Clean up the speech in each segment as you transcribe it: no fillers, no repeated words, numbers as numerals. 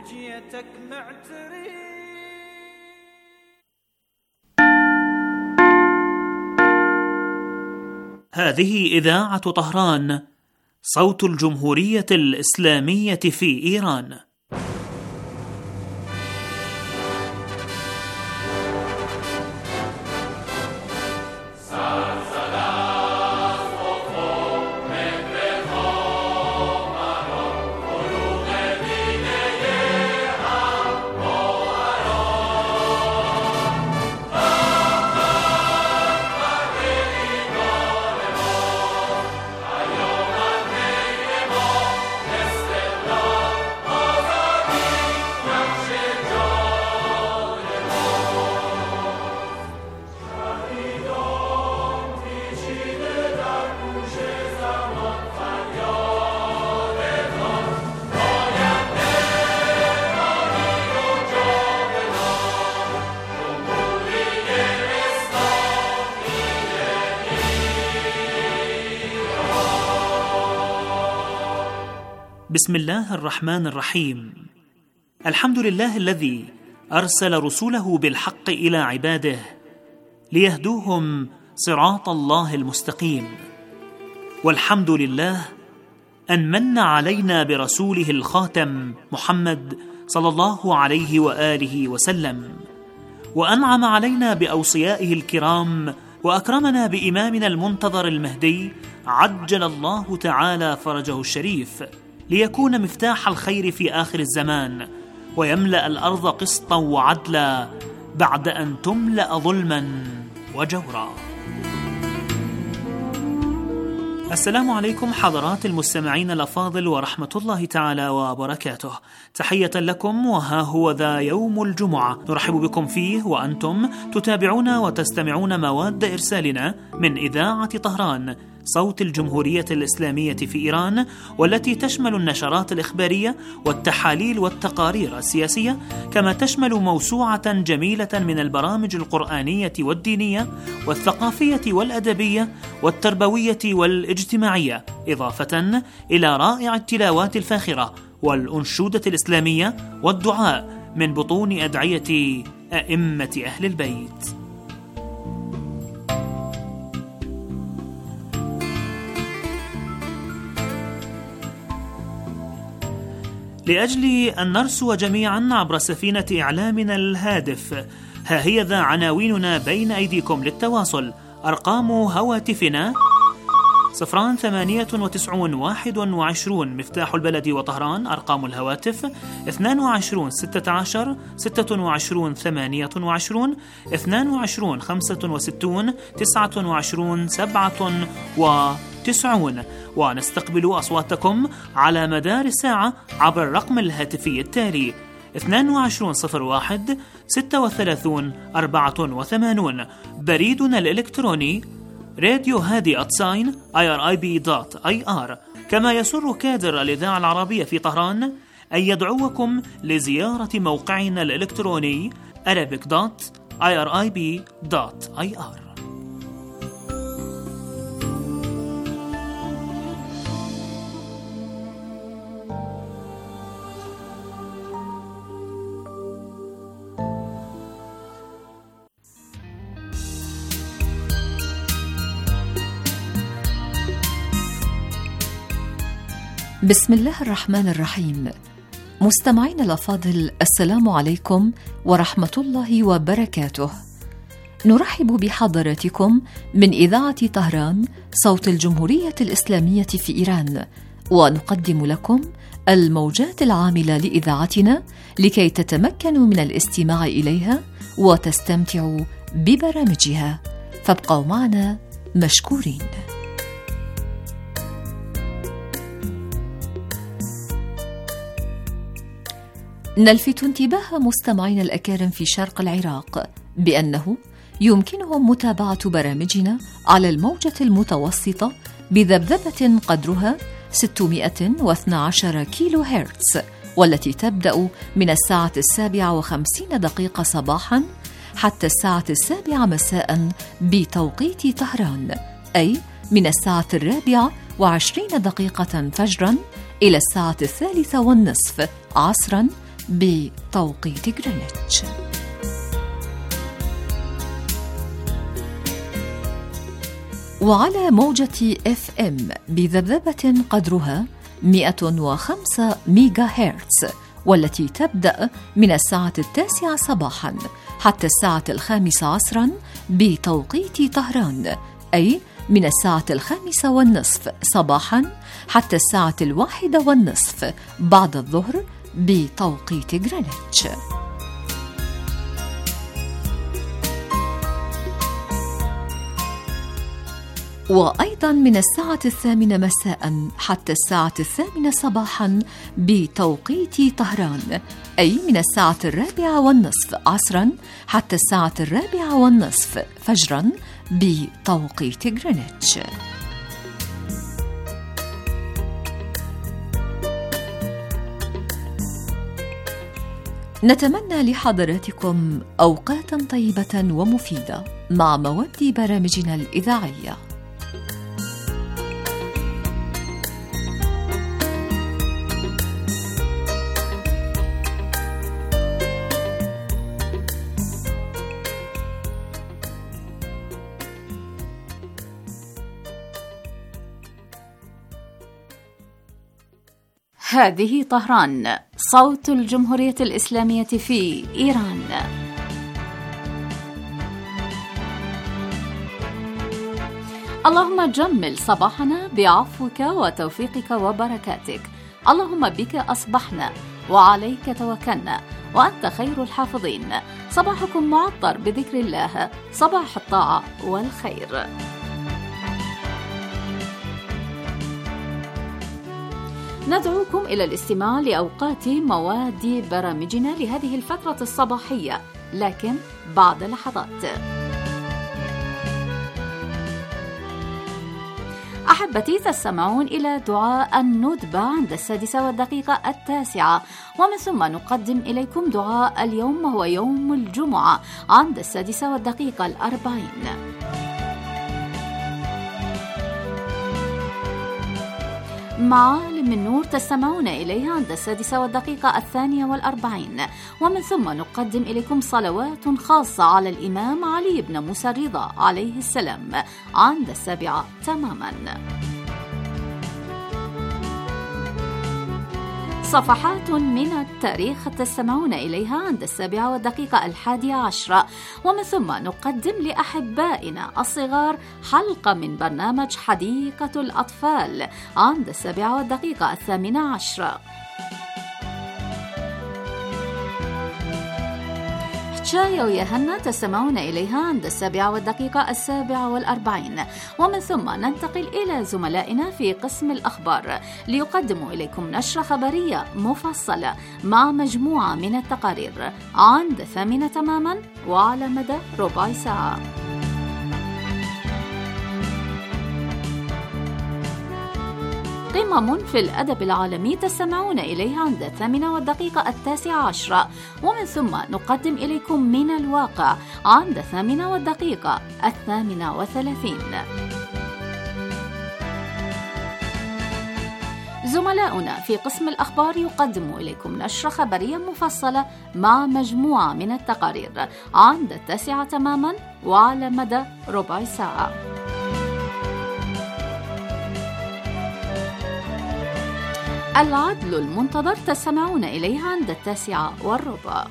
لجيتك معتري. هذه إذاعة طهران، صوت الجمهورية الإسلامية في إيران. بسم الله الرحمن الرحيم. الحمد لله الذي أرسل رسوله بالحق إلى عباده ليهدوهم صراط الله المستقيم، والحمد لله أن من علينا برسوله الخاتم محمد صلى الله عليه وآله وسلم، وأنعم علينا بأوصيائه الكرام، وأكرمنا بإمامنا المنتظر المهدي عجل الله تعالى فرجه الشريف، ليكون مفتاح الخير في آخر الزمان، ويملأ الأرض قسطا وعدلا بعد أن تملأ ظلما وجورا. السلام عليكم حضرات المستمعين الأفاضل ورحمة الله تعالى وبركاته. تحية لكم، وها هو ذا يوم الجمعة نرحب بكم فيه وأنتم تتابعون وتستمعون مواد إرسالنا من إذاعة طهران، صوت الجمهورية الإسلامية في إيران، والتي تشمل النشرات الإخبارية والتحاليل والتقارير السياسية، كما تشمل موسوعة جميلة من البرامج القرآنية والدينية والثقافية والأدبية والتربوية والاجتماعية، إضافة إلى رائع التلاوات الفاخرة والأنشودة الإسلامية والدعاء من بطون أدعية أئمة أهل البيت. لأجل أن نرسو جميعا عبر سفينة إعلامنا الهادف، ها هي ذا عناويننا بين أيديكم للتواصل. أرقام هواتفنا 098 21 مفتاح البلد وطهران. أرقام الهواتف 22 16 26 28 22 65 29 97. ونستقبل أصواتكم على مدار الساعة عبر الرقم الهاتفي التالي 2201 36 84. بريدنا الإلكتروني radio@irib.ir. كما يسر كادر الإذاعة العربية في طهران أن يدعوكم لزيارة موقعنا الإلكتروني arabic.irib.ir. بسم الله الرحمن الرحيم. مستمعين الأفاضل، السلام عليكم ورحمة الله وبركاته. نرحب بحضراتكم من إذاعة طهران، صوت الجمهورية الإسلامية في إيران، ونقدم لكم الموجات العاملة لإذاعتنا لكي تتمكنوا من الاستماع إليها وتستمتعوا ببرامجها، فابقوا معنا مشكورين. نلفت انتباه مستمعين الأكارم في شرق العراق بأنه يمكنهم متابعة برامجنا على الموجة المتوسطة بذبذبة قدرها 612 كيلو هرتز، والتي تبدأ من 7:57 صباحا حتى 7:07 مساء بتوقيت طهران، أي من 4:24 فجرا إلى 3:30 عصرا بتوقيت غرينتش. وعلى موجة FM بذبذبة قدرها 105 ميجا هرتز، والتي تبدأ من الساعة 9 صباحا حتى الساعة 5 عصرا بتوقيت طهران، أي من الساعة 5:30 صباحا حتى الساعة 1:30 بعد الظهر بتوقيت غرينتش. وأيضا من الساعة 8 مساء حتى الساعة 8 صباحا بتوقيت طهران، أي من الساعة 4:30 عصرا حتى الساعة 4:30 فجرا بتوقيت غرينتش. نتمنى لحضراتكم أوقاتا طيبة ومفيدة مع مواد برامجنا الإذاعية. هذه طهران، صوت الجمهورية الإسلامية في إيران. اللهم جمل صباحنا بعفوك وتوفيقك وبركاتك. اللهم بك أصبحنا وعليك توكلنا وأنت خير الحافظين. صباحكم معطر بذكر الله، صباح الطاعة والخير. ندعوكم إلى الاستماع لأوقات مواد برامجنا لهذه الفترة الصباحية، لكن بعد لحظات. أحبتي، تستمعون إلى دعاء الندبة عند 6:09، ومن ثم نقدم إليكم دعاء اليوم وهو يوم الجمعة عند 6:40. معالم النور تستمعون إليها عند 6:42، ومن ثم نقدم إليكم صلوات خاصة على الإمام علي بن موسى الرضا عليه السلام عند 7 تماما. صفحات من التاريخ تستمعون إليها عند 7:11، ومن ثم نقدم لأحبائنا الصغار حلقة من برنامج حديقة الأطفال عند 7:18. شاية ويهنا تستمعون إليها عند 7:47، ومن ثم ننتقل إلى زملائنا في قسم الأخبار ليقدموا إليكم نشرة خبرية مفصلة مع مجموعة من التقارير عند 8 تماما وعلى مدى ربع ساعة. قمم في الأدب العالمي تستمعون إليها عند 8:19، ومن ثم نقدم إليكم من الواقع عند 8:38. زملاؤنا في قسم الأخبار يقدموا إليكم نشرة خبرية مفصلة مع مجموعة من التقارير عند 9 تماما وعلى مدى ربع ساعة. العدل المنتظر تستمعون إليها عند 9:15.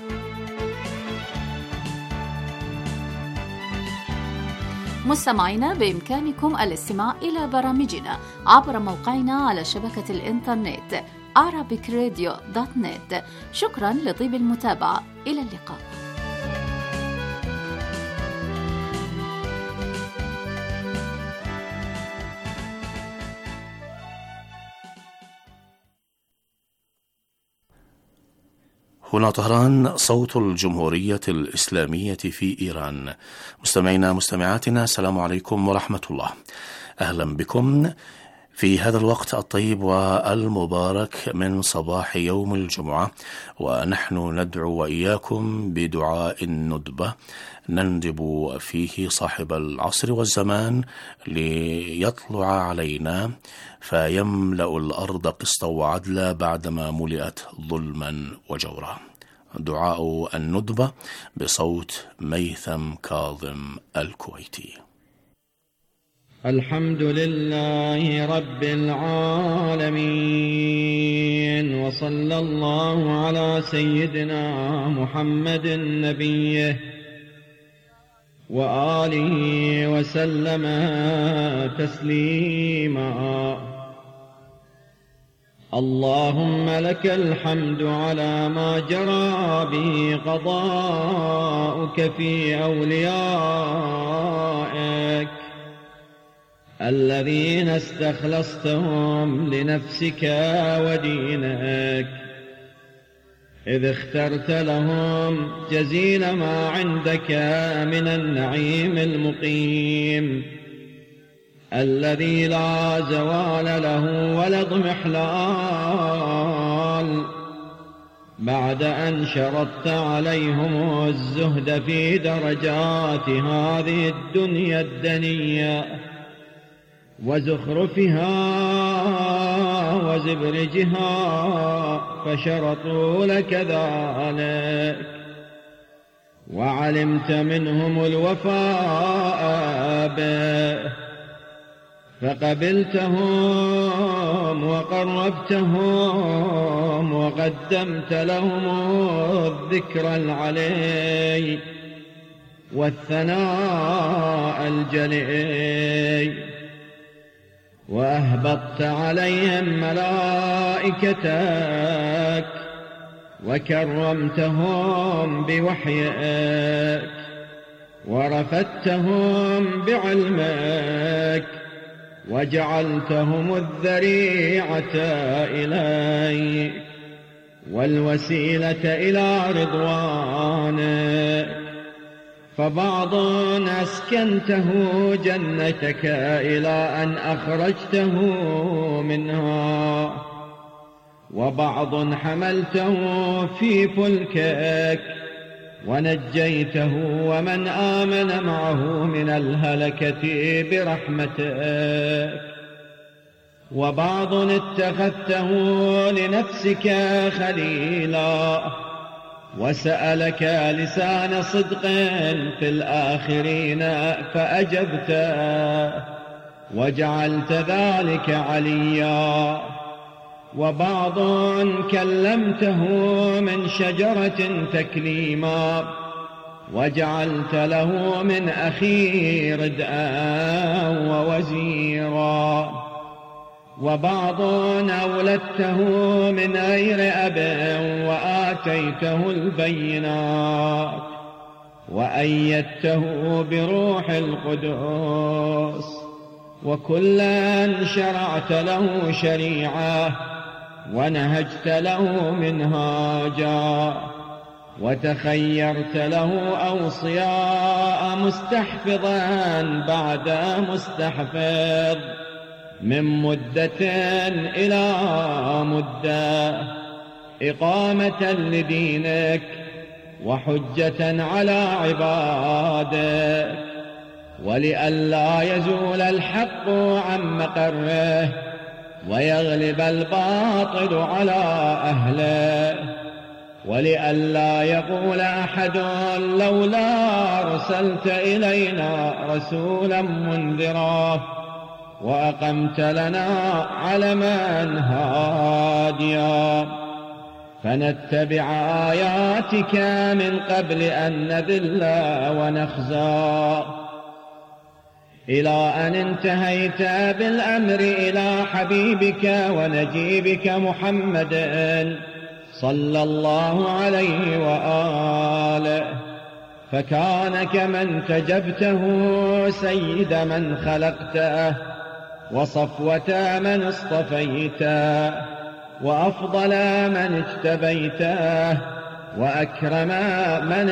مستمعينا، بإمكانكم الاستماع إلى برامجنا عبر موقعنا على شبكة الإنترنت arabicradio.net. شكرا لطيب المتابعة، إلى اللقاء. هنا طهران، صوت الجمهورية الإسلامية في إيران. مستمعينا مستمعاتنا، السلام عليكم ورحمة الله. أهلا بكم في هذا الوقت الطيب والمبارك من صباح يوم الجمعة، ونحن ندعو وإياكم بدعاء الندبة نندب فيه صاحب العصر والزمان ليطلع علينا فيملأ الأرض قسطا وعدلا بعدما ملئت ظلما وجورا. دعاء الندبة بصوت ميثم كاظم الكويتي. الحمد لله رب العالمين، وصلى الله على سيدنا محمد نبيه وآله وسلم تسليما. اللهم لك الحمد على ما جرى به قضاؤك في أوليائك الذين استخلصتهم لنفسك ودينك، إذ اخترت لهم جزيل ما عندك من النعيم المقيم الذي لا زوال له ولا اضمحلال، بعد أن شرطت عليهم الزهد في درجات هذه الدنيا الدنية وزخرفها وزبرجها، فشرطوا لك ذلك، وعلمت منهم الوفاء به فقبلتهم وقربتهم وقدمت لهم الذكر العلي والثناء الجلي، وأهبطت عليهم ملائكتك وكرمتهم بوحيك ورفدتهم بعلمك وجعلتهم الذريعة إليك والوسيلة إلى رضوانك، فبعض أسكنته جنتك إلى أن أخرجته منها، وبعض حملته في فلكك ونجيته ومن آمن معه من الهلكة برحمتك، وبعض اتخذته لنفسك خليلا وسألك لسان صدق في الآخرين فأجبته وجعلت ذلك عليا، وبعض كلمته من شجرة تكليما وجعلت له من أخي ردءا ووزيرا، وبعض أولدته من غير أب وآتيته البينات وأيدته بروح القدس، وكلا شرعت له شريعة ونهجت له منهاجا، وتخيرت له أوصياء مستحفظا بعد مستحفظ من مدة إلى مدة، إقامة لدينك وحجة على عبادك، ولئلا يزول الحق عن مقره ويغلب الباطل على أهله، ولئلا يقول أحد لولا أرسلت إلينا رسولا منذرا وأقمت لنا علما هاديا، فنتبع آياتك من قبل أن نذل ونخزى، إلى أن انتهيت بالأمر إلى حبيبك ونجيبك محمد صلى الله عليه وآله، فكان كمن تجبته سيد من خلقته وصفوة من اصطفيته وأفضل من اجتبيته وأكرم من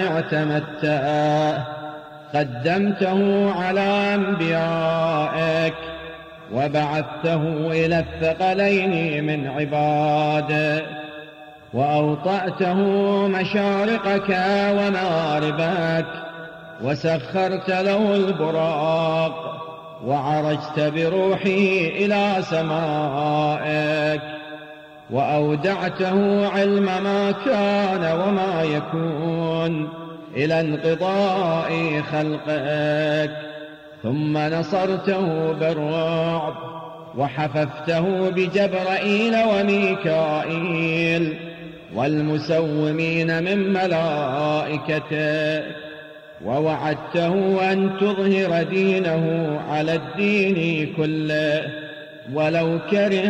اعتمدته، قدمته على أنبيائك وبعثته إلى الثقلين من عبادك، وأوطأته مشارقك ومغاربك، وسخرت له البراق، وعرجت بروحه إلى سمائك، وأودعته علم ما كان وما يكون إلى انقضاء خلقك، ثم نصرته بالرعب، وحففته بجبرائيل وميكائيل والمسومين من ملائكتك، ووعدته أن تظهر دينه على الدين كله ولو كره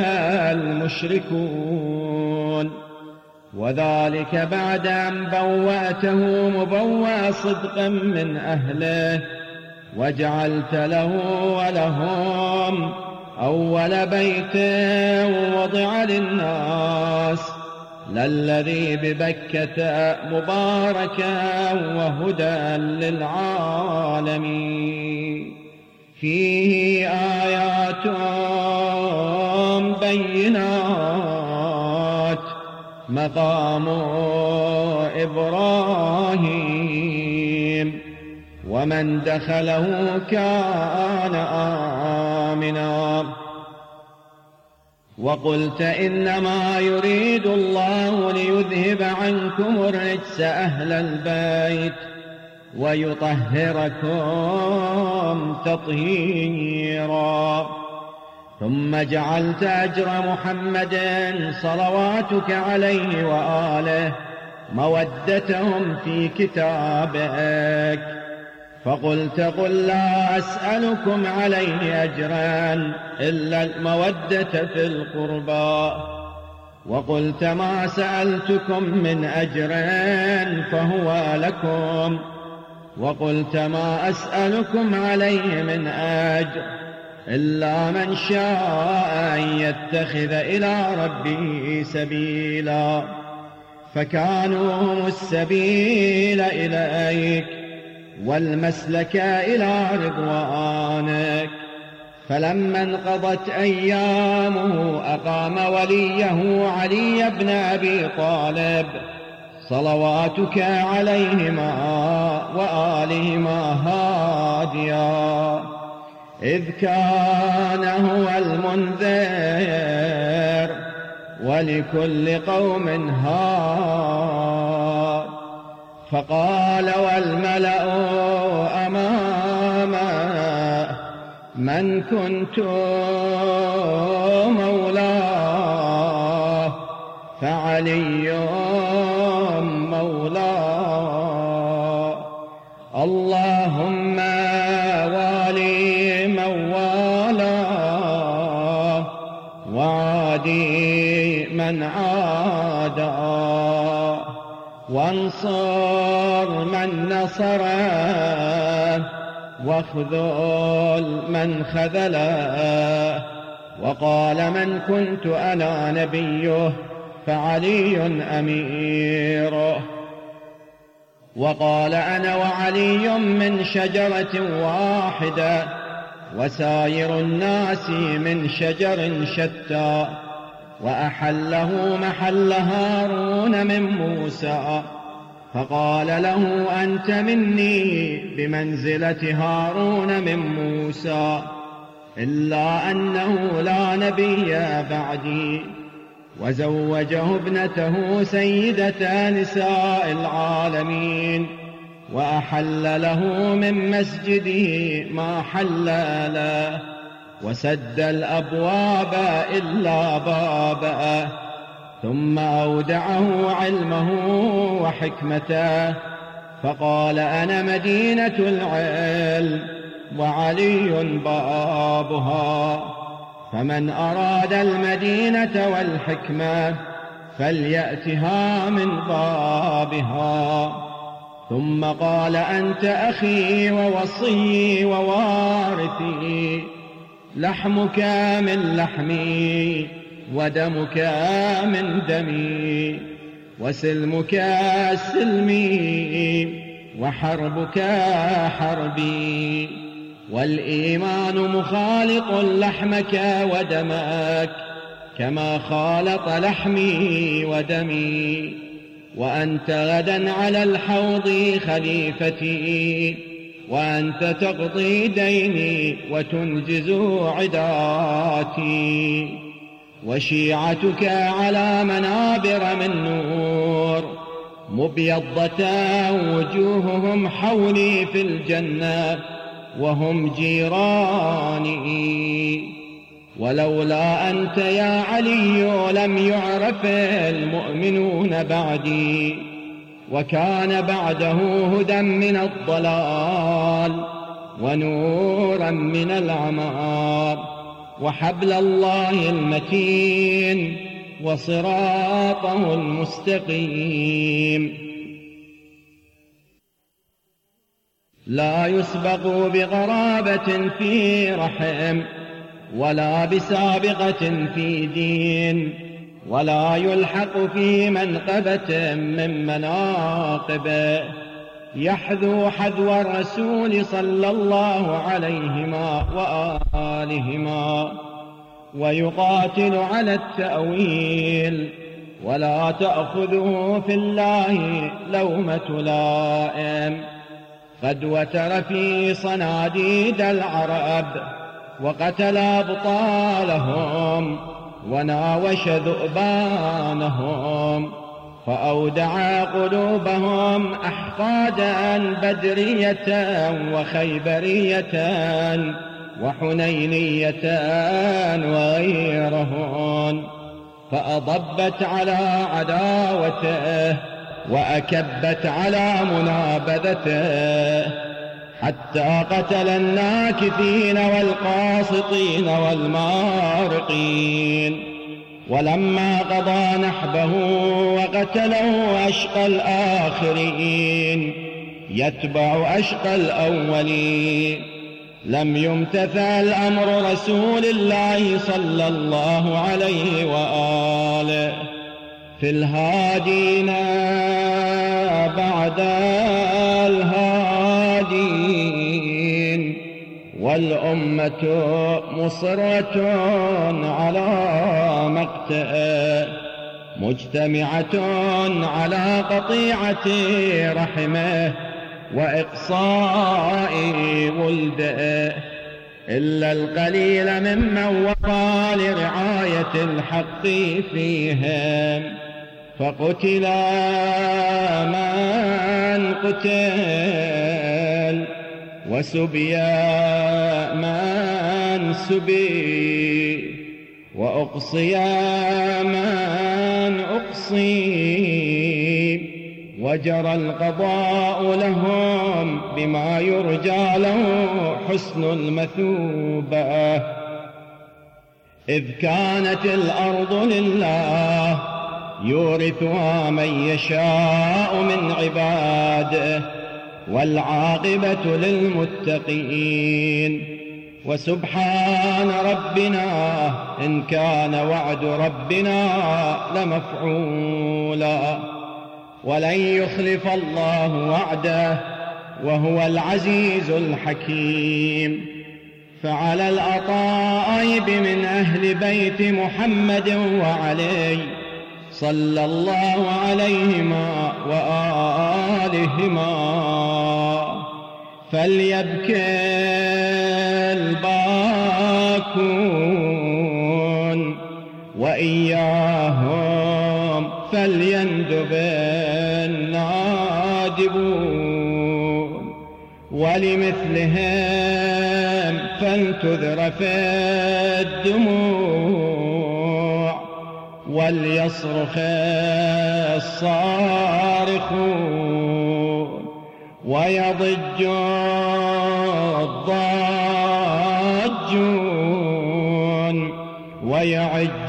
المشركون، وذلك بعد أن بوأته مبوأ صدق من أهله، وجعلت له ولهم أول بيت وضع للناس للذي ببكة مباركا وهدى للعالمين، فيه آيات بينات مقام إبراهيم، ومن دخله كان آمنا. وقلت إنما يريد الله ليذهب عنكم الرجس أهل البيت ويطهركم تطهيرا. ثم جعلت أجر محمد صلواتك عليه وآله مودتهم في كتابك، فقلت قل لا أسألكم عليه أجرا إلا المودة في القربى، وقلت ما سألتكم من أجر فهو لكم، وقلت ما أسألكم عليه من أجر إلا من شاء أن يتخذ إلى ربه سبيلا، فكانوا هم السبيل إليك والمسلك إلى رضوانك. فلما انقضت أيامه أقام وليه علي بن أبي طالب صلواتك عليهما وآلهما هاديا، إذ كان هو المنذر ولكل قوم هاد. فقال والملأ أمامه من كنت مولاه فعلي مولاه، اللهم والي من والاه وعادي من عاداه، وانصر من نصره واخذل من خذله. وقال من كنت أنا نبيه فعلي أميره، وقال أنا وعلي من شجرة واحدة وسائر الناس من شجر شتى، وأحله محل هارون من موسى، فقال له أنت مني بمنزلة هارون من موسى، إلا أنه لا نبي بعدي. وزوجه ابنته سيدة نساء العالمين، وأحل له من مسجده ما حل له، وسد الأبواب إلا بابه، ثم أودعه علمه وحكمته، فقال أنا مدينة العلم وعلي بابها، فمن أراد المدينة والحكمة فليأتها من بابها. ثم قال أنت أخي ووصي ووارثي، لحمك من لحمي ودمك من دمي، وسلمك سلمي وحربك حربي، والإيمان مخالط لحمك ودمك كما خالط لحمي ودمي، وأنت غدا على الحوض خليفتي، وأنت تقضي ديني وتنجز عداتي، وشيعتك على منابر من نور مبيضة وجوههم حولي في الجنة وهم جيراني. ولولا أنت يا علي لم يعرف المؤمنون بعدي، وكان بعده هدى من الضلال ونورا من العمى، وحبل الله المتين وصراطه المستقيم. لا يسبق بغرابة في رحم، ولا بسابقة في دين، ولا يلحق في منقبة من مناقبه، يحذو حذو الرسول صلى الله عليهما وآلهما، ويقاتل على التأويل، ولا تأخذه في الله لومة لائم. قد وتر في صناديد العرب وقتل أبطالهم، وناوش ذؤبانهم، فأودع قلوبهم أحقادا بدرية وخيبرية وحنينية وغيرهن، فأضبت على عداوته وأكبت على منابذته، حتى قتل الناكثين والقاسطين والمارقين. ولما قضى نحبه وقتله أشقى الآخرين يتبع أشقى الأولين، لم يمتثل أمر رسول الله صلى الله عليه وآله في الهادين بعد الهادين، والأمة مصرة على مقته، مجتمعة على قطيعة رحمه وإقصاء ولده، إلا القليل ممن وقى لرعاية الحق فيهم، فقتل من قتل، وسبي من سبي، وأقصي من أقصي، وجرى القضاء لهم بما يرجى له حسن المثوبة. إذ كانت الأرض لله يورثها من يشاء من عباده، والعاقبة للمتقين. وسبحان ربنا إن كان وعد ربنا لمفعولا، ولن يخلف الله وعده وهو العزيز الحكيم. فعلى الأطائب من أهل بيت محمد وعلي صلى الله عليهما وآلهما فليبكي الباكون، وإياهم فليندب النادبون، ولمثلهم فلتذرف الدموع، وليصرخ الصارخون، ويضج الضاجون، ويعج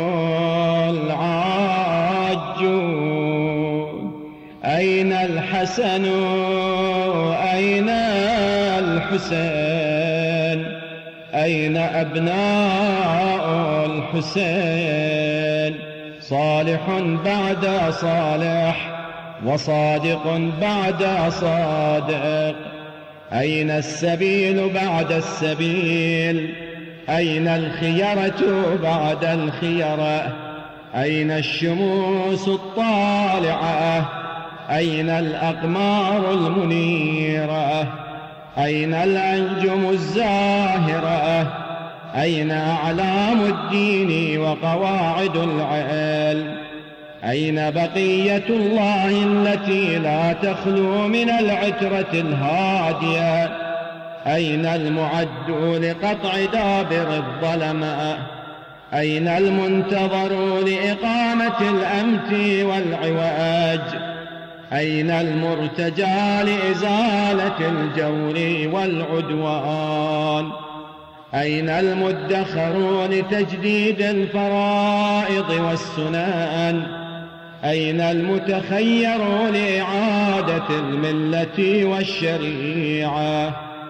العاجون. أين الحسن أين الحسين، أين أبناء الحسين؟ صالح بعد صالح، وصادق بعد صادق، أين السبيل بعد السبيل؟ أين الخيرة بعد الخيرة؟ أين الشموس الطالعة؟ أين الأقمار المنيرة؟ أين الأنجم الزاهرة؟ أين أعلام الدين وقواعد العلم؟ أين بقية الله التي لا تخلو من العترة الهادية؟ أين المعد لقطع دابر الظلماء؟ أين المنتظر لإقامة الأمت والعواج؟ أين المرتجى لإزالة الجور والعدوان؟ أين المدخر لتجديد الفرائض والسنن؟ أين المتخير لإعادة الملة والشريعة؟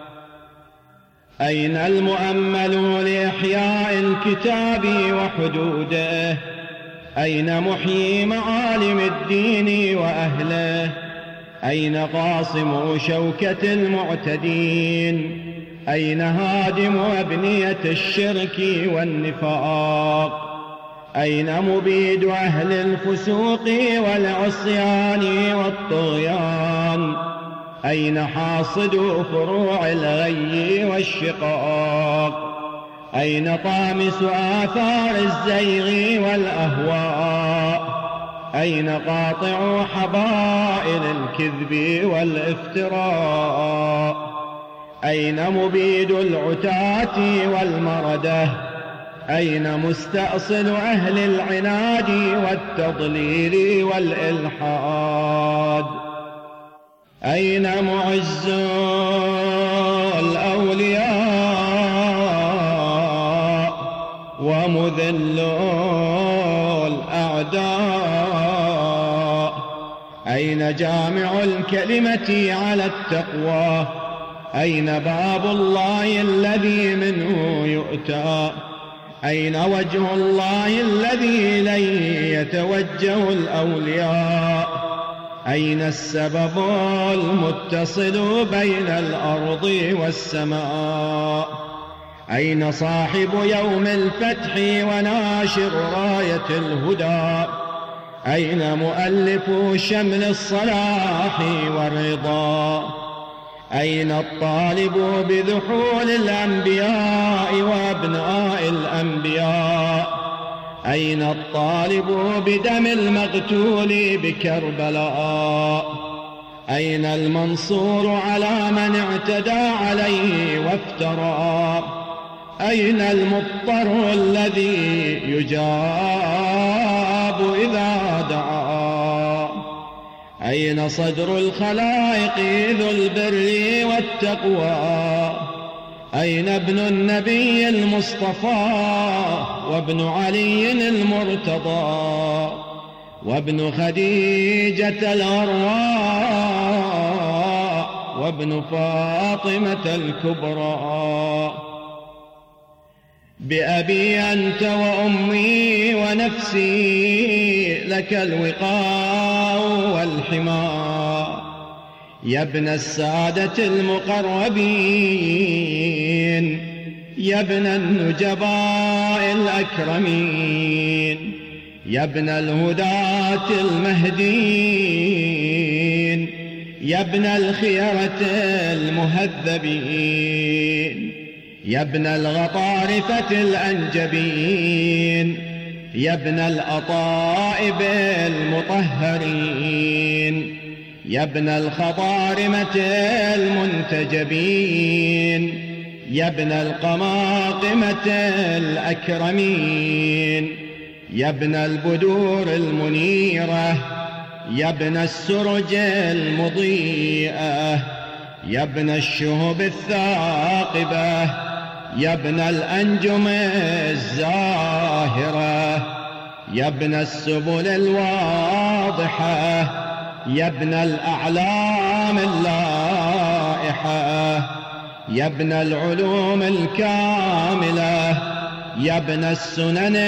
أين المؤمل لإحياء الكتاب وحدوده؟ أين محيي معالم الدين وأهله؟ أين قاصم شوكة المعتدين؟ أين هادم أبنية الشرك والنفاق؟ أين مبيد أهل الفسوق والعصيان والطغيان؟ أين حاصد فروع الغي والشقاق؟ أين طامس آثار الزيغ والأهواء؟ أين قاطع حبائل الكذب والافتراء؟ أين مبيد العتاة والمردة؟ أين مستأصل أهل العناد والتضليل والإلحاد؟ أين معز الأولياء ومذل الأعداء؟ أين جامع الكلمة على التقوى؟ أين باب الله الذي منه يؤتى؟ أين وجه الله الذي إليه يتوجه الأولياء؟ أين السبب المتصل بين الأرض والسماء؟ أين صاحب يوم الفتح وناشر راية الهدى؟ أين مؤلف شمل الصلاح والرضا؟ أين الطالب بذحول الأنبياء وأبناء الأنبياء؟ أين الطالب بدم المقتول بكربلاء؟ أين المنصور على من اعتدى عليه وافترى؟ أين المضطر الذي يجاب إذا دعا؟ أين صدر الخلائق ذو البر والتقوى؟ أين ابن النبي المصطفى وابن علي المرتضى وابن خديجة الغراء وابن فاطمة الكبرى؟ بأبي أنت وأمي ونفسي لك الوقاء والحماء، يا ابن السادة المقربين، يا ابن النجباء الأكرمين، يا ابن الهداة المهديين، يا ابن الخيرة المهذبين، يا ابن الغطارفة الأنجبين، يا ابن الأطائب المطهرين، يا ابن الخضارمة المنتجبين، يا ابن القماقمة الأكرمين، يا ابن البدور المنيرة، يا ابن السرج المضيئة، يا ابن الشهب الثاقبة، يا ابن الأنجم الزاهرة، يا ابن السبل الواضحة، يا ابن الأعلام اللائحة، يا ابن العلوم الكاملة، يا ابن السنن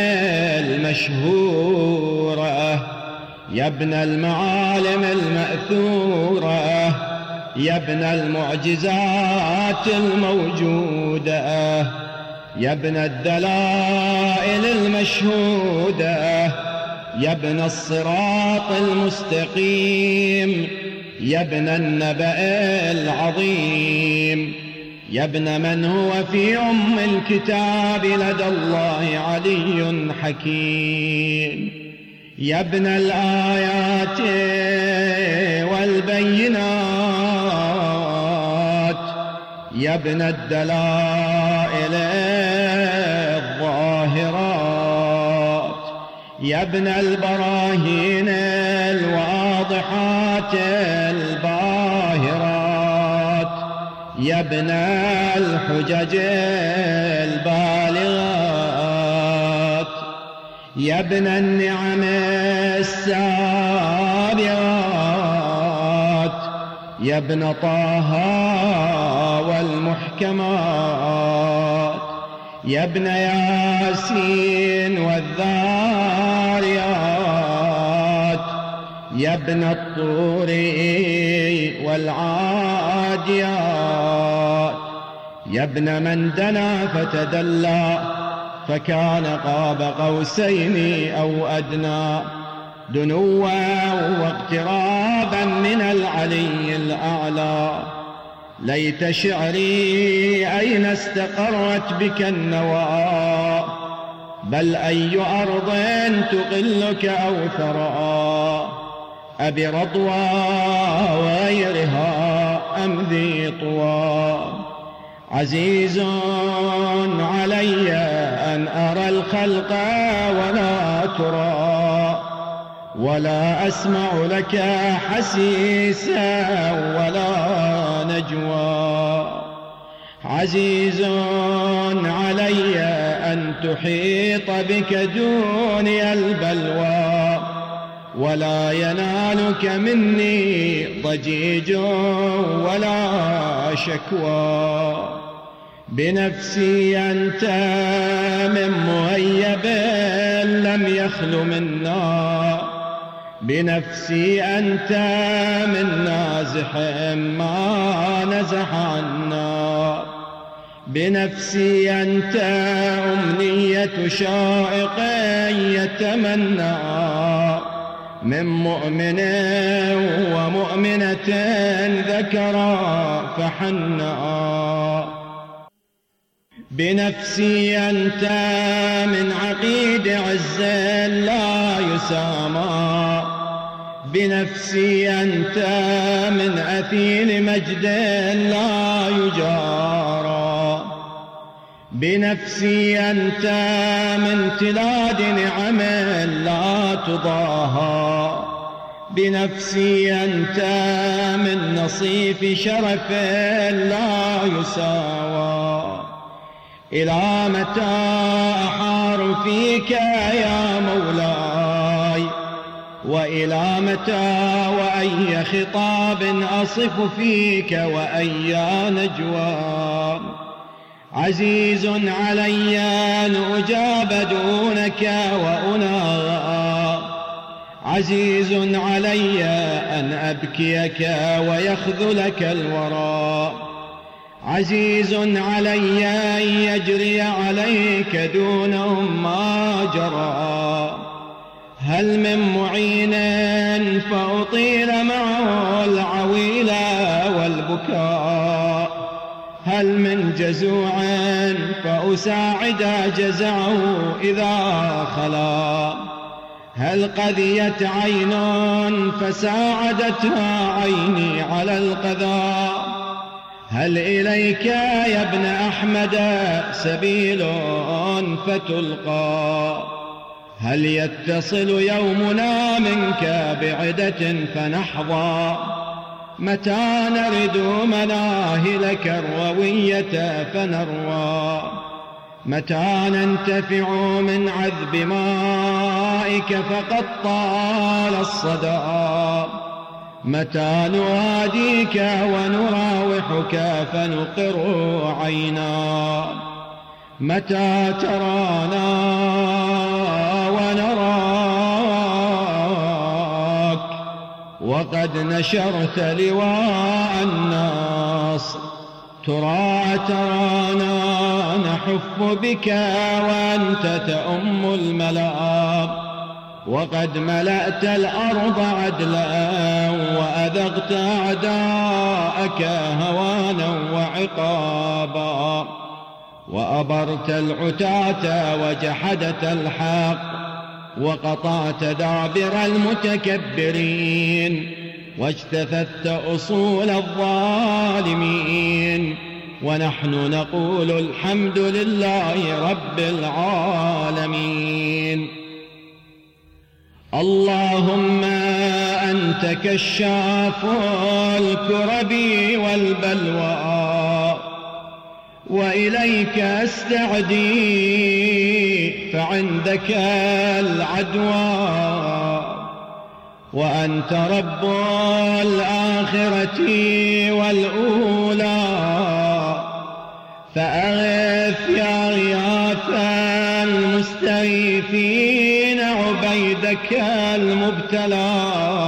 المشهورة، يا ابن المعالم المأثورة، يا ابن المعجزات الموجودة، يا ابن الدلائل المشهودة، يا ابن الصراط المستقيم، يا ابن النبأ العظيم، يا ابن من هو في الكتاب لدى الله علي حكيم، يا ابن الآيات والبينات، يا ابن الدلائل الظاهرات، يا ابن البراهين الواضحات الباهرات، يا ابن الحجج البالغات، يا ابن النعم السابغات، يا ابن طه والمحكمات، يا ابن ياسين والذاريات، يا ابن الطور والعاديات، يا ابن من دنا فتدلى فكان قاب قوسين أو أدنى، دنوا واقترابا من العلي الأعلى. ليت شعري أين استقرت بك النوى، بل أي أرض تقلك أو ثرى، أبي رضوى وغيرها أم ذي طوى. عزيز علي أن أرى الخلق ولا ترى، ولا أسمع لك حسيسا ولا نجوى. عزيز علي أن تحيط بك دوني البلوى، ولا ينالك مني ضجيج ولا شكوى. بنفسي أنت من مهيب لم يخل منا، بنفسي أنت من نازح ما نزح عنا. بنفسي أنت أمنية شائق يتمنى، من مؤمن ومؤمنة ذكرا فحنا. بنفسي أنت من عقيد عز لا يسامى، بنفسي أنت من أثيل مجد لا يجارى. بنفسي أنت من تلاد نعم لا تضاهى، بنفسي أنت من نصيف شرف لا يساوى. إلى متى أحار فيك يا مولاي، وإلى متى وأي خطاب أصف فيك وأي نجوى. عزيز علي أن أجاب دونك وأناغى، عزيز علي أن أبكيك ويخذلك الورى. عزيز علي أن يجري عليك دونهم ما جرى. هل من معين فأطيل معه العويل والبكاء، هل من جزوع فأساعد جزعه إذا خلا. هل قذيت عين فساعدتها عيني على القذى. هل إليك يا ابن أحمد سبيل فتلقى. هل يتصل يومنا منك بعدة فنحظى. متى نرد مناهلك الروية فنروى. متى ننتفع من عذب مائك فقد طال الصدى. متى نواديك ونراوحك فنقر عينا. متى ترانا ونراك وقد نشرت لواء النصر. ترانا نحف بك وأنت تؤم الملا، وقد ملأت الأرض عدلا وأذقت أعداءك هوانا وعقابا، وأبرت العتاة وجحدت الحق، وقطعت دابر المتكبرين، واجتثثت أصول الظالمين. ونحن نقول الحمد لله رب العالمين. اللهم أنت كشاف الكرب والبلوى، وإليك أستعدي فعندك العدوى، وأنت رب الآخرة والأولى، فأغث يا غياث المستغيثين عبيدك المبتلى،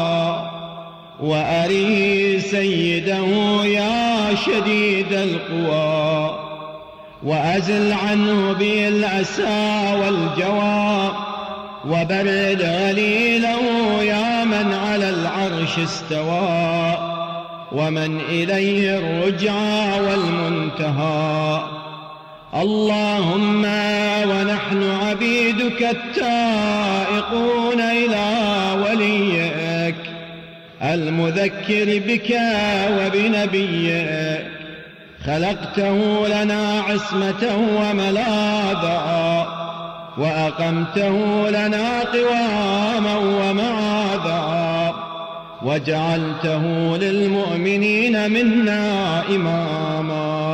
وأري سيده يا شديد القوى، وأزل عنه بالأسى والجوى، وبرد غليله يا من على العرش استوى، ومن إليه الرجعى والمنتهى. اللهم ونحن عبيدك التائقون إلى وليك المذكر بك وبنبيك، خلقته لنا عصمة وملاذا، وأقمته لنا قواما ومعاذا، وجعلته للمؤمنين منا إماما،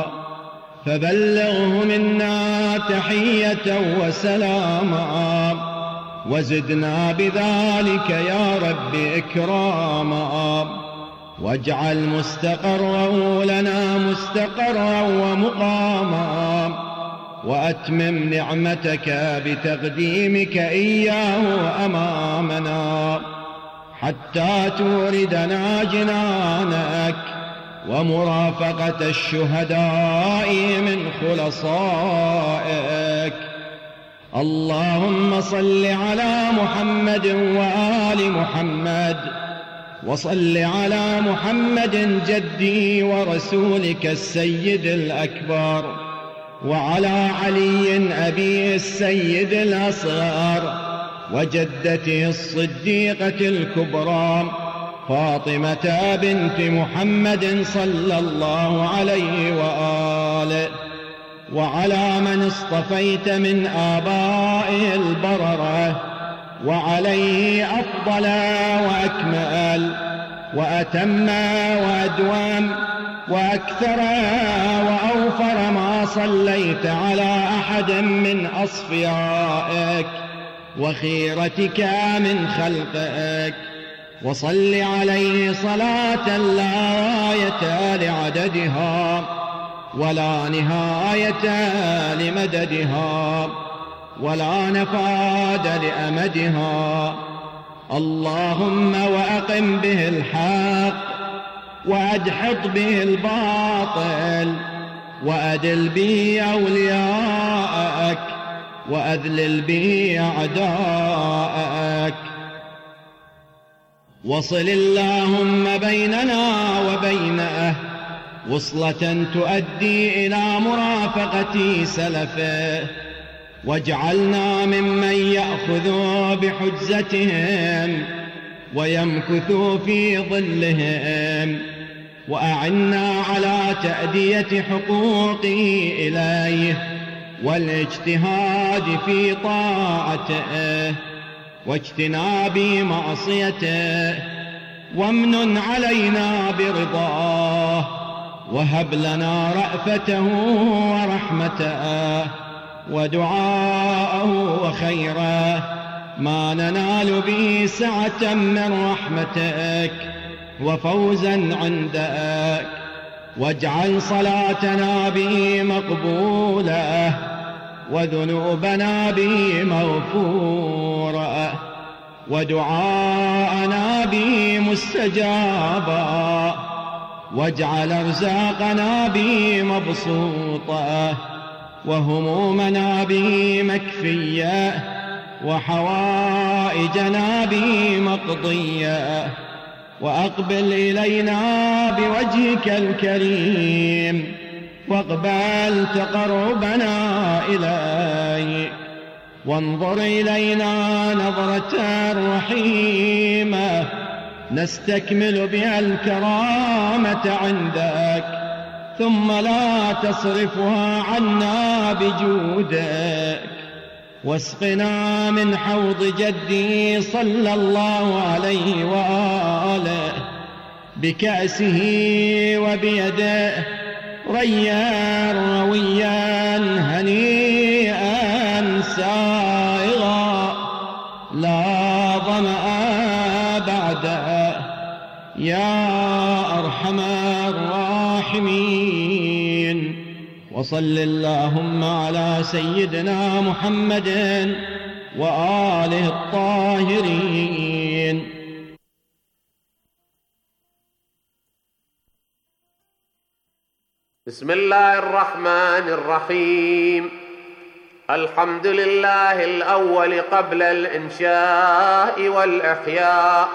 فبلغه منا تحية وسلاما، وزدنا بذلك يا رب إكراما، واجعل مستقره لنا مستقرا ومقاما، وأتمم نعمتك بتقديمك إياه أمامنا، حتى توردنا جنانك ومرافقة الشهداء من خلصائك. اللهم صل على محمد وآل محمد، وصل على محمد جدي ورسولك السيد الأكبر، وعلى علي أبي السيد الأصغر، وجدته الصديقة الكبرى فاطمة بنت محمد صلى الله عليه وآله، وعلى من اصطفيت من آبائه البررة، وعليه أفضل وأكمل وأتم وأدوم وأكثر وأوفر ما صليت على أحد من أصفيائك وخيرتك من خلقك، وصل عليه صلاة لا غاية لعددها ولا نهاية لمددها ولا نفاد لأمدها. اللهم وأقم به الحق، وأدحض به الباطل، وأدل به أولياءك، وأذلل به أعداءك. وصل اللهم بيننا وبينه وصلة تؤدي إلى مرافقة سلفه، واجعلنا ممن يأخذ بحجزتهم ويمكث في ظلهم، وأعنا على تأدية حقوقه إليه والاجتهاد في طاعته واجتناب معصيته، وامنن علينا برضاه، وهب لنا رأفته ورحمته ودعاءه وخيره، ما ننال به سعة من رحمتك وفوزا عندك. واجعل صلاتنا به مقبولة، وذنوبنا به مغفورة، ودعاءنا به مستجابا، واجعل أرزاقنا به مبسوطة، وهمومنا به مكفية، وحوائجنا به مقضية. وأقبل إلينا بوجهك الكريم، واقبل تقربنا إليك، وانظر إلينا نظرة رحيمة نستكمل بها الكرامة عندك، ثم لا تصرفها عنا بجودك. واسقنا من حوض جدي صلى الله عليه وآله بكأسه وبيده، ريا رويا هنيئا سائغا لا ظمأ بعده، يا أرحم الراحمين. وصل اللهم على سيدنا محمد وآله الطاهرين. بسم الله الرحمن الرحيم. الحمد لله الأول قبل الإنشاء والإحياء،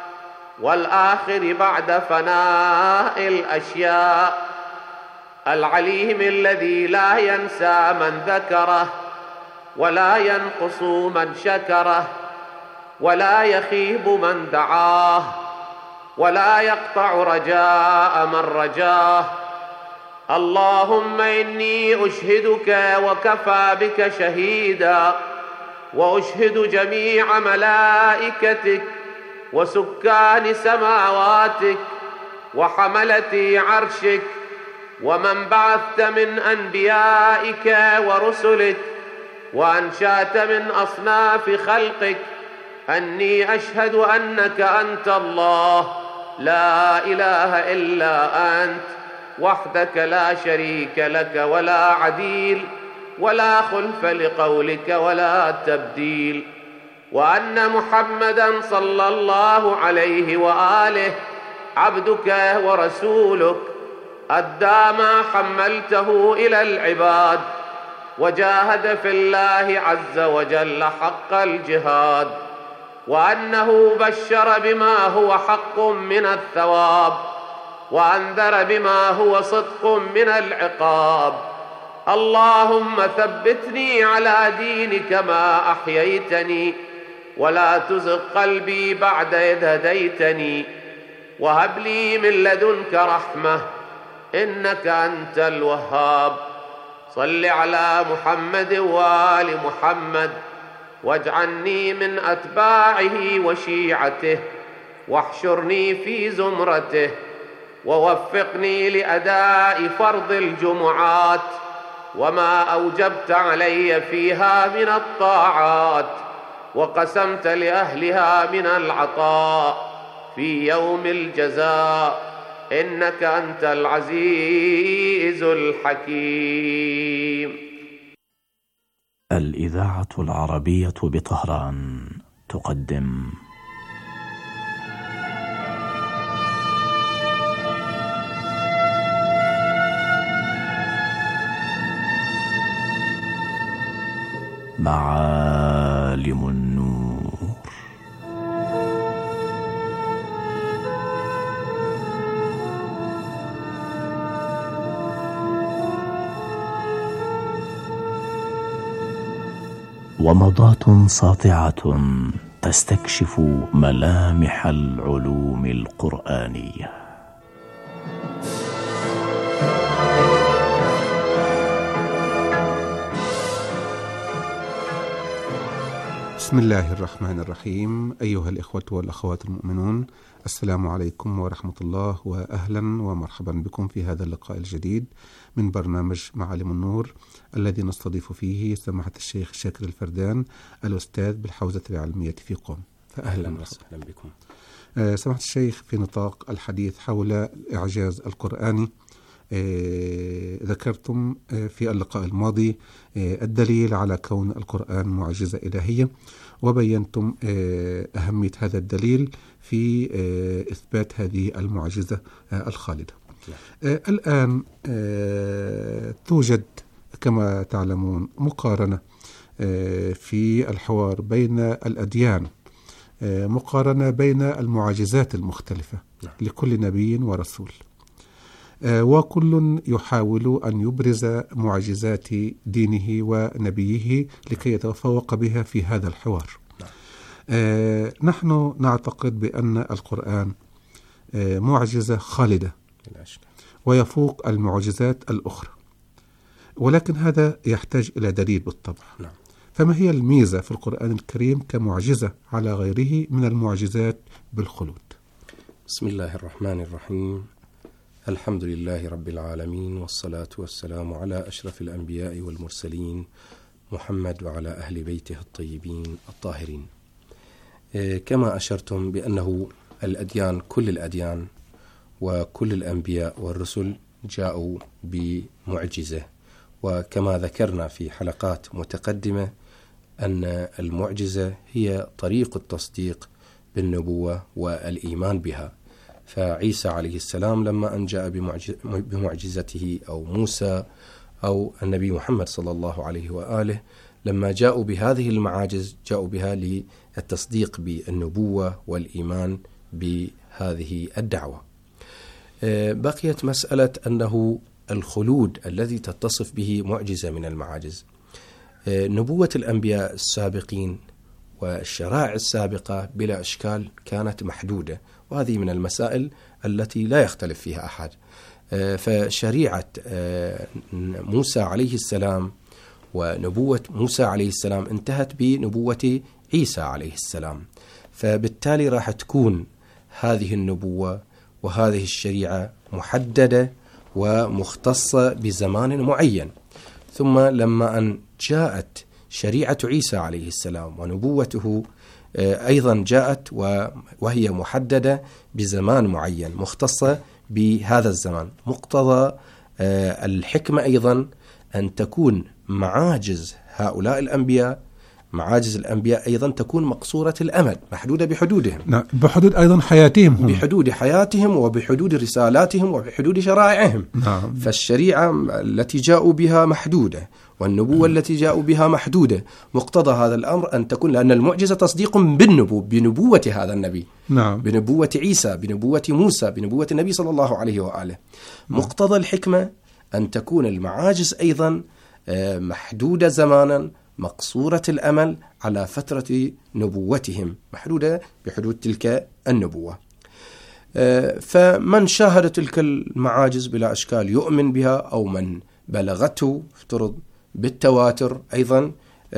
والآخر بعد فناء الأشياء، العليم الذي لا ينسى من ذكره، ولا ينقص من شكره، ولا يخيب من دعاه، ولا يقطع رجاء من رجاه. اللهم إني أشهدك وكفى بك شهيدا، وأشهد جميع ملائكتك وسكان سماواتك وحملة عرشك ومن بعثت من أنبيائك ورسلك وأنشأت من أصناف خلقك، أني أشهد أنك أنت الله لا إله إلا أنت وحدك لا شريك لك ولا عديل ولا خلف لقولك ولا تبديل، وأن محمدا صلى الله عليه وآله عبدك ورسولك، أدى ما حملته إلى العباد، وجاهد في الله عز وجل حق الجهاد، وأنه بشر بما هو حق من الثواب، وأنذر بما هو صدق من العقاب. اللهم ثبتني على دينك ما أحييتني، ولا تزغ قلبي بعد إذ هديتني، وهب لي من لدنك رحمة إنك أنت الوهاب. صل على محمد وآل محمد، واجعلني من أتباعه وشيعته، واحشرني في زمرته، ووفقني لأداء فرض الجمعات وما أوجبت علي فيها من الطاعات، وقسمت لأهلها من العطاء في يوم الجزاء، إنك أنت العزيز الحكيم. الإذاعة العربية بطهران تقدم معالم النور. ومضات ساطعة تستكشف ملامح العلوم القرآنية. بسم الله الرحمن الرحيم. أيها الإخوة والأخوات المؤمنون، السلام عليكم ورحمة الله، وأهلا ومرحبا بكم في هذا اللقاء الجديد من برنامج معالم النور، الذي نستضيف فيه سماحة الشيخ شاكر الفردان، الأستاذ بالحوزة العلمية في قم. فأهلا وسهلا بكم. سماحة الشيخ، في نطاق الحديث حول الإعجاز القرآني، ذكرتم في اللقاء الماضي الدليل على كون القرآن معجزة إلهية، وبينتم أهمية هذا الدليل في إثبات هذه المعجزة الخالدة. الآن توجد كما تعلمون مقارنة في الحوار بين الأديان، مقارنة بين المعجزات المختلفة لكل نبي ورسول، وكل يحاول أن يبرز معجزات دينه ونبيه لكي يتفوق بها في هذا الحوار. نحن نعتقد بأن القرآن معجزة خالدة ويفوق المعجزات الأخرى، ولكن هذا يحتاج إلى دليل بالطبع. فما هي الميزة في القرآن الكريم كمعجزة على غيره من المعجزات بالخلود؟ بسم الله الرحمن الرحيم. الحمد لله رب العالمين، والصلاة والسلام على أشرف الأنبياء والمرسلين محمد وعلى أهل بيته الطيبين الطاهرين. كما أشرتم بأنه الأديان، كل الأديان وكل الأنبياء والرسل جاءوا بمعجزة، وكما ذكرنا في حلقات متقدمة أن المعجزة هي طريق التصديق بالنبوة والإيمان بها. فعيسى عليه السلام لما أن جاء بمعجزته، أو موسى أو النبي محمد صلى الله عليه وآله، لما جاءوا بهذه المعاجز جاءوا بها للتصديق بالنبوة والإيمان بهذه الدعوة. بقيت مسألة أنه الخلود الذي تتصف به معجزة من المعاجز. نبوة الأنبياء السابقين والشرائع السابقة بلا إشكال كانت محدودة، وهذه من المسائل التي لا يختلف فيها أحد. فشريعة موسى عليه السلام ونبوة موسى عليه السلام انتهت بنبوة عيسى عليه السلام، فبالتالي راح تكون هذه النبوة وهذه الشريعة محددة ومختصة بزمان معين. ثم لما أن جاءت شريعة عيسى عليه السلام ونبوته أيضا جاءت وهي محددة بزمان معين، مختصة بهذا الزمان. مقتضى الحكمة أيضا أن تكون معاجز هؤلاء الأنبياء، معاجز الأنبياء أيضا تكون مقصورة الأمد، محدودة بحدودهم، بحدود أيضا حياتهم، بحدود حياتهم وبحدود رسالاتهم وبحدود شرائعهم. فالشريعة التي جاءوا بها محدودة، والنبوة التي جاءوا بها محدودة. مقتضى هذا الأمر أن تكون، لأن المعجزة تصديق بنبوة هذا النبي، بنبوة عيسى، بنبوة موسى، بنبوة النبي صلى الله عليه وآله. مقتضى الحكمة أن تكون المعاجز أيضا محدودة زمانا، مقصورة الأمل على فترة نبوتهم، محدودة بحدود تلك النبوة. فمن شاهد تلك المعاجز بلا أشكال يؤمن بها، أو من بلغته افترض بالتواتر أيضا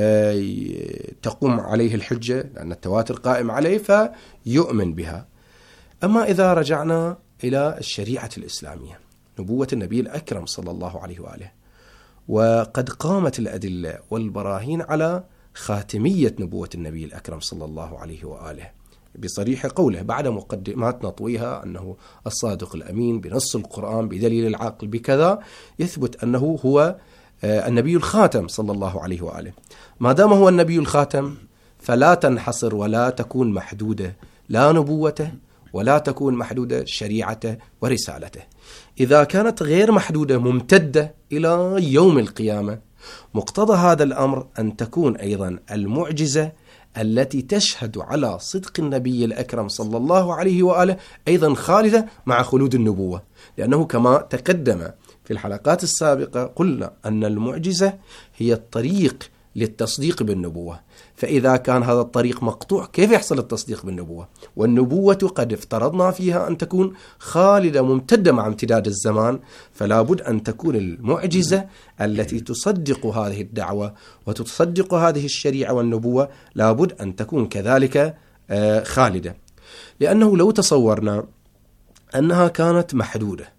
تقوم عليه الحجة، لأن التواتر قائم عليه فيؤمن بها. أما إذا رجعنا إلى الشريعة الإسلامية، نبوة النبي الأكرم صلى الله عليه وآله، وقد قامت الأدلة والبراهين على خاتمية نبوة النبي الأكرم صلى الله عليه وآله بصريح قوله بعد مقدمات نطويها أنه الصادق الأمين بنص القرآن بدليل العقل بكذا، يثبت أنه هو النبي الخاتم صلى الله عليه وآله. ما دام هو النبي الخاتم فلا تنحصر ولا تكون محدودة لا نبوته ولا تكون محدودة شريعته ورسالته. إذا كانت غير محدودة ممتدة إلى يوم القيامة، مقتضى هذا الأمر أن تكون أيضا المعجزة التي تشهد على صدق النبي الأكرم صلى الله عليه وآله أيضا خالدة مع خلود النبوة، لأنه كما تقدم في الحلقات السابقة قلنا أن المعجزة هي الطريق للتصديق بالنبوة. فإذا كان هذا الطريق مقطوع كيف يحصل التصديق بالنبوة؟ والنبوة قد افترضنا فيها أن تكون خالدة ممتدة مع امتداد الزمان، فلا بد أن تكون المعجزة التي تصدق هذه الدعوة وتصدق هذه الشريعة والنبوة لا بد أن تكون كذلك خالدة. لأنه لو تصورنا أنها كانت محدودة،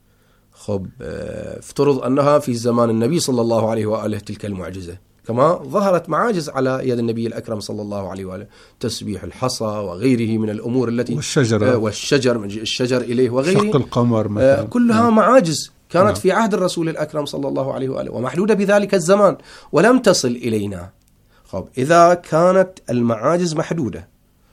افترض أنها في زمان النبي صلى الله عليه وآله تلك المعجزة، كما ظهرت معاجز على يد النبي الأكرم صلى الله عليه وآله، تسبيح الحصى وغيره من الأمور التي والشجر إليه وغيره، شق القمر مثلا، كلها معاجز كانت في عهد الرسول الأكرم صلى الله عليه وآله ومحدودة بذلك الزمان ولم تصل إلينا. إذا كانت المعاجز محدودة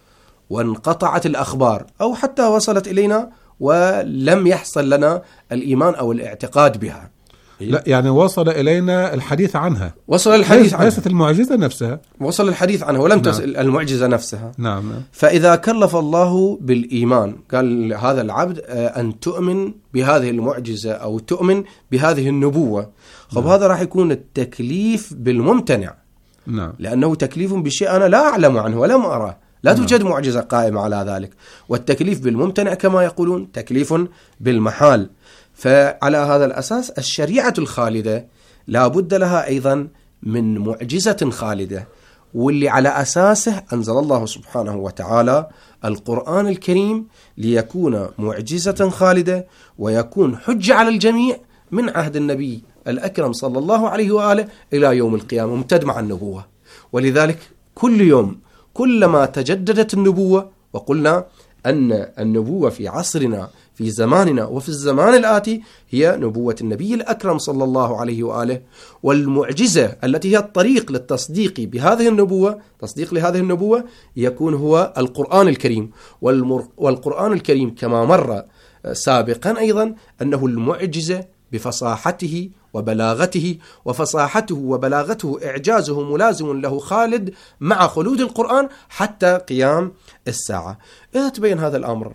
وانقطعت الأخبار أو حتى وصلت إلينا ولم يحصل لنا الإيمان أو الاعتقاد بها، لا يعني وصل إلينا الحديث عنها، وصل الحديث عنها، ليست المعجزة نفسها، وصل الحديث عنها ولم تصل المعجزة نفسها. نعم. فإذا كلف الله بالإيمان، قال هذا العبد أن تؤمن بهذه المعجزة أو تؤمن بهذه النبوة، هذا راح يكون التكليف بالممتنع. نعم. لأنه تكليف بشيء أنا لا أعلم عنه ولم أراه، لا توجد معجزة قائمة على ذلك. والتكليف بالممتنع كما يقولون تكليف بالمحال. فعلى هذا الأساس الشريعة الخالدة لا بد لها أيضا من معجزة خالدة، واللي على أساسه أنزل الله سبحانه وتعالى القرآن الكريم ليكون معجزة خالدة ويكون حجة على الجميع من عهد النبي الأكرم صلى الله عليه وآله إلى يوم القيامة، ممتد مع النبوة. ولذلك كل يوم كلما تجددت النبوة، وقلنا أن النبوة في عصرنا في زماننا وفي الزمان الآتي هي نبوة النبي الأكرم صلى الله عليه وآله، والمعجزة التي هي الطريق للتصديق بهذه النبوة، تصديق لهذه النبوة يكون هو القرآن الكريم. والقرآن الكريم كما مر سابقا أيضا أنه المعجزة بفصاحته وبلاغته، وفصاحته وبلاغته إعجازه ملازم له خالد مع خلود القرآن حتى قيام الساعة. إذا تبين هذا الأمر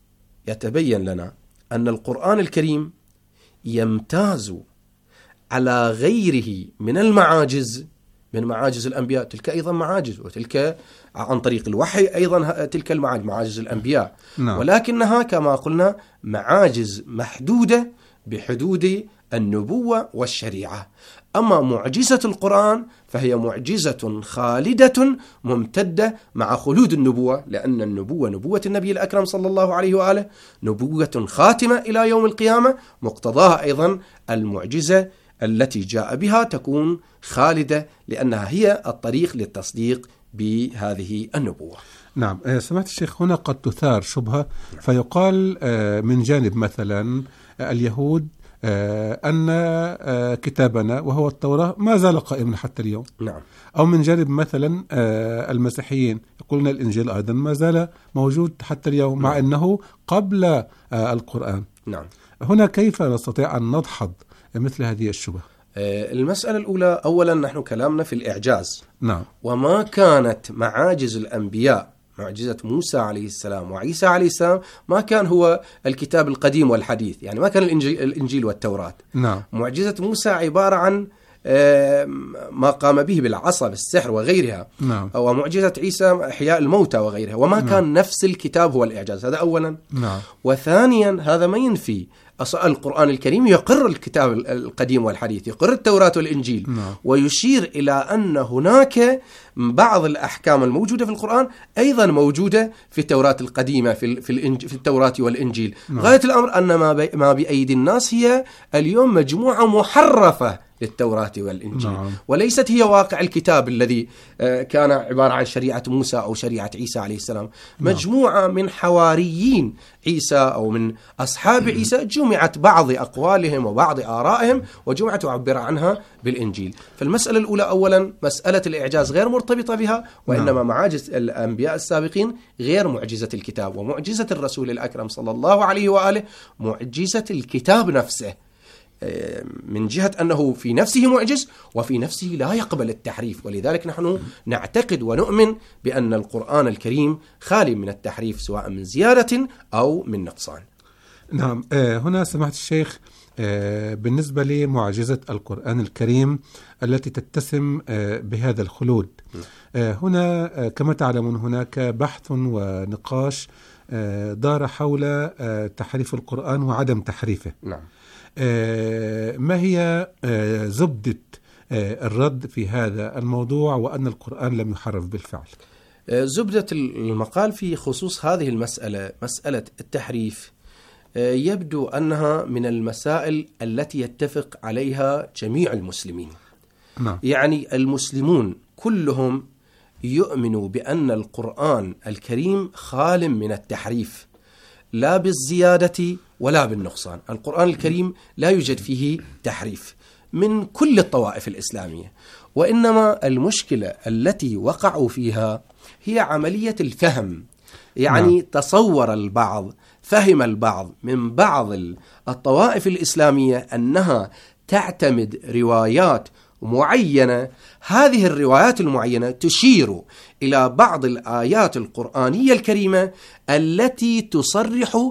يتبين لنا أن القرآن الكريم يمتاز على غيره من المعاجز، من معاجز الأنبياء، تلك أيضا معاجز، وتلك عن طريق الوحي أيضا تلك المعاجز معاجز الأنبياء. ولكنها كما قلنا معاجز محدودة بحدود النبوة والشريعة. أما معجزة القرآن فهي معجزة خالدة ممتدة مع خلود النبوة، لأن النبوة نبوة النبي الأكرم صلى الله عليه وآله نبوة خاتمة إلى يوم القيامة، مقتضاها أيضا المعجزة التي جاء بها تكون خالدة لأنها هي الطريق للتصديق بهذه النبوة. نعم. سمعت الشيخ هنا قد تثار شبهة، فيقال من جانب مثلا اليهود أن كتابنا وهو التوراة ما زال قائما حتى اليوم. نعم. أو من جانب مثلا المسيحيين يقولون الإنجيل أيضا ما زال موجود حتى اليوم، مع أنه قبل القرآن. نعم. هنا كيف نستطيع أن نضحض مثل هذه الشبهة؟ المسألة الأولى، أولا نحن كلامنا في الإعجاز. نعم. وما كانت معاجز الأنبياء، معجزة موسى عليه السلام وعيسى عليه السلام، ما كان هو الكتاب القديم والحديث، يعني ما كان الإنجيل والتوراة. نعم. معجزة موسى عبارة عن ما قام به بالعصا بالسحر وغيرها. نعم. ومعجزة عيسى إحياء الموتى وغيرها، وما كان نفس الكتاب هو الإعجاز. هذا أولا. نعم. وثانيا هذا ما ينفي القرآن الكريم يقر الكتاب القديم والحديث، يقر التوراة والإنجيل. نعم. ويشير إلى أن هناك بعض الأحكام الموجودة في القرآن أيضا موجودة في التوراة القديمة في التوراة والإنجيل. نعم. غاية الأمر أن ما بأيدي الناس هي اليوم مجموعة محرفة للتوراة والإنجيل. نعم. وليست هي واقع الكتاب الذي كان عبارة عن شريعة موسى أو شريعة عيسى عليه السلام. مجموعة من حواريين عيسى أو من أصحاب عيسى جمعت بعض أقوالهم وبعض آرائهم وجمعت وعبر عنها بالإنجيل. فالمسألة الأولى أولا مسألة الإعجاز غير مرتبطة بها، وإنما معاجز الأنبياء السابقين غير معجزة الكتاب. ومعجزة الرسول الأكرم صلى الله عليه وآله معجزة الكتاب نفسه، من جهة أنه في نفسه معجز وفي نفسه لا يقبل التحريف. ولذلك نحن نعتقد ونؤمن بأن القرآن الكريم خالي من التحريف سواء من زيادة أو من نقصان. نعم. هنا سمعت الشيخ بالنسبة لمعجزة القرآن الكريم التي تتسم بهذا الخلود، هنا كما تعلمون هناك بحث ونقاش دار حول تحريف القرآن وعدم تحريفه. نعم. ما هي زبدة الرد في هذا الموضوع وأن القرآن لم يحرف بالفعل؟ زبدة المقال في خصوص هذه المسألة، مسألة التحريف، يبدو أنها من المسائل التي يتفق عليها جميع المسلمين. نعم. يعني المسلمون كلهم يؤمنوا بأن القرآن الكريم خال من التحريف، لا بالزيادة ولا بالنقصان. القرآن الكريم لا يوجد فيه تحريف. من كل الطوائف الإسلامية، وإنما المشكلة التي وقعوا فيها هي عملية الفهم. يعني تصور البعض، فهم البعض من بعض الطوائف الإسلامية أنها تعتمد روايات معينة، هذه الروايات المعينة تشير إلى بعض الآيات القرآنية الكريمة التي تصرح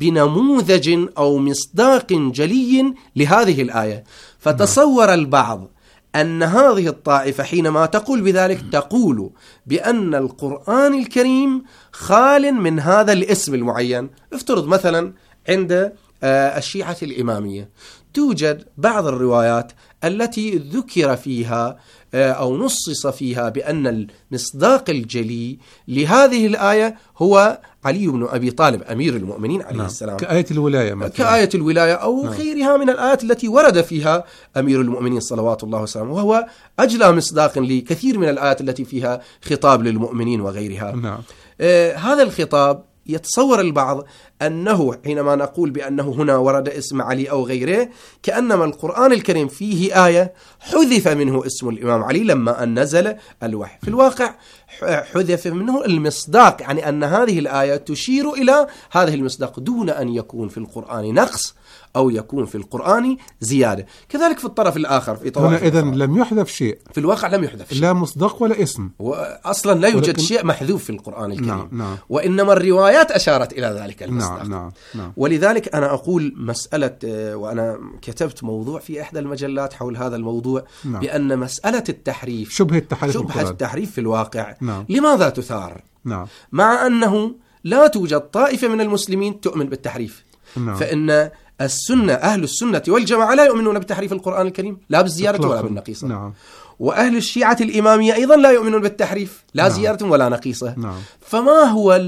بنموذج أو مصداق جلي لهذه الآية. فتصور البعض أن هذه الطائفة حينما تقول بذلك تقول بأن القرآن الكريم خال من هذا الاسم المعين. افترض مثلا عند الشيعة الإمامية توجد بعض الروايات التي ذكر فيها أو نصص فيها بأن المصداق الجلي لهذه الآية هو علي بن أبي طالب أمير المؤمنين عليه السلام، كآية الولاية مثلا، كآية الولاية أو غيرها من الآيات التي ورد فيها أمير المؤمنين صلوات الله وسلامه، وهو أجلى مصداق لكثير من الآيات التي فيها خطاب للمؤمنين وغيرها. هذا الخطاب يتصور البعض أنه حينما نقول بأنه هنا ورد اسم علي أو غيره كأنما القرآن الكريم فيه آية حذف منه اسم الإمام علي لما أن نزل الوحي. في الواقع حذف منه المصداق، يعني أن هذه الآية تشير إلى هذه المصداق دون أن يكون في القرآن نقص أو يكون في القرآن زيادة. كذلك في الطرف الآخر في طوائف هنا إذن لم يحذف شيء، في الواقع لم يحذف شيء، لا مصداق ولا اسم، وأصلا لا يوجد شيء محذوف في القرآن الكريم. نعم. وإنما الروايات أشارت إلى ذلك المصداق. نعم. ولذلك أنا أقول مسألة، وأنا كتبت موضوع في إحدى المجلات حول هذا الموضوع، بأن مسألة التحريف، شبهة التحريف في الواقع لماذا تثار؟ مع أنه لا توجد طائفة من المسلمين تؤمن بالتحريف. فإن السنة، أهل السنة والجماعة لا يؤمنون بتحريف القرآن الكريم، لا بالزيارة ولا بالنقيصة. وأهل الشيعة الإمامية أيضا لا يؤمنون بالتحريف، لا زيارة ولا نقيصة. فما هو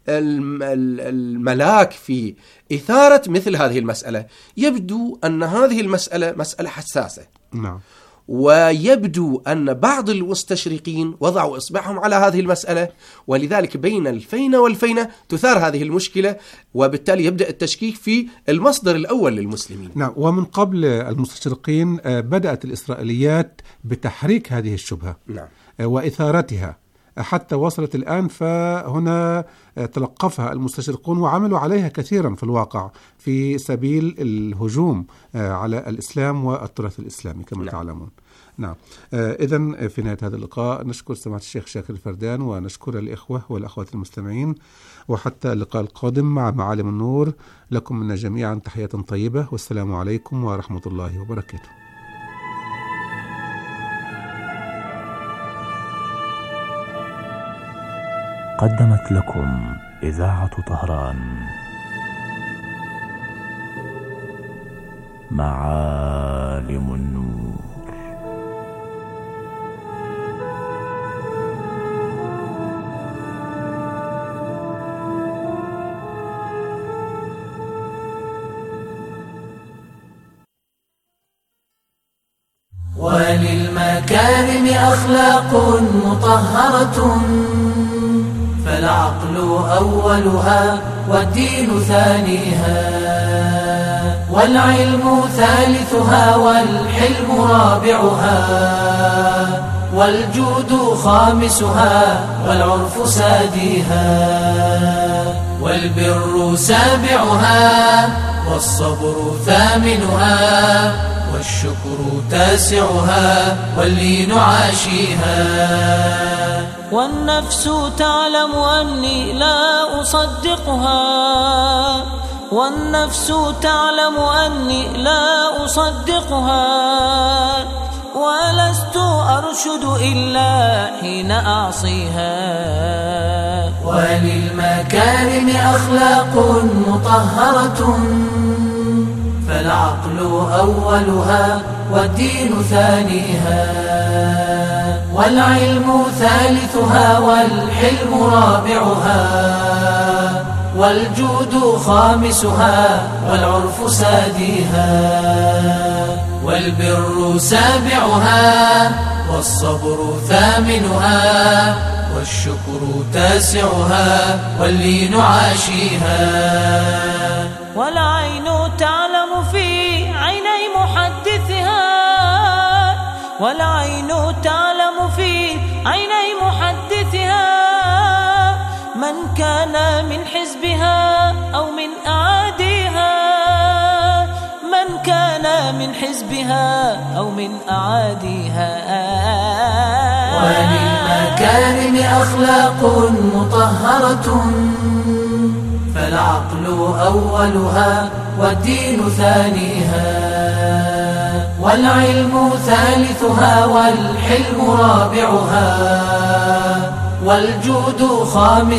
الملاك في إثارة مثل هذه المسألة؟ يبدو أن هذه المسألة مسألة حساسة. ويبدو أن بعض المستشرقين وضعوا إصبعهم على هذه المسألة، ولذلك بين الفينة والفينة تثار هذه المشكلة، وبالتالي يبدأ التشكيك في المصدر الأول للمسلمين. ومن قبل المستشرقين بدأت الإسرائيليات بتحريك هذه الشبهة وإثارتها حتى وصلت الآن، فهنا تلقفها المستشرقون وعملوا عليها كثيرا في الواقع في سبيل الهجوم على الإسلام والتراث الإسلامي كما تعلمون. إذن في نهاية هذا اللقاء نشكر سماحة الشيخ شاكر الفردان ونشكر الإخوة والأخوات المستمعين، وحتى اللقاء القادم مع معالم النور، لكم منا جميعا تحية طيبة، والسلام عليكم ورحمة الله وبركاته. قدمت لكم إذاعة طهران معالم النور. وللمكارم أخلاق مطهرة، فالعقل أولها والدين ثانيها، والعلم ثالثها والحلم رابعها، والجود خامسها والعرف ساديها، والبر سابعها والصبر ثامنها، والشكر تاسعها واللين عاشيها. والنفس تعلم أني لا أصدقها، والنفس تعلم أني لا أصدقها، ولست أرشد إلا حين أعصيها. وللمكارم أخلاق مطهرة، فالعقل أولها والدين ثانيها، والعلم ثالثها والحلم رابعها، والجود خامسها والعرف ساديها، والبر سابعها والصبر ثامنها، والشكر تاسعها واللين عاشيها. والعين تعلم في عيني محدثها والعين تعلم في عيني محدثها من كان من حزبها أو من أعاديها، من كان من حزبها أو من أعاديها. وللمكارم أخلاق مطهرة فالعقل أولها والدين ثانيها، والعلم ثالثها والحلم رابعها، والجود خامسها.